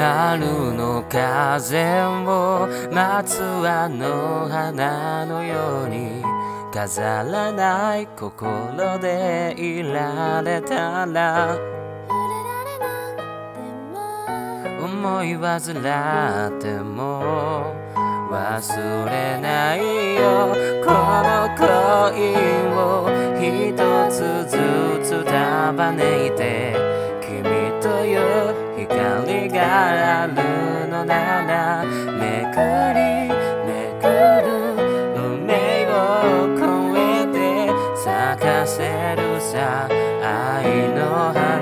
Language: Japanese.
春の風を待つあの花のように飾らない心でいられたら思い煩っても忘れないよこの恋を一つずつ束ねて君という光があるのならめくりめくる運命を超えて咲かせるさ愛の花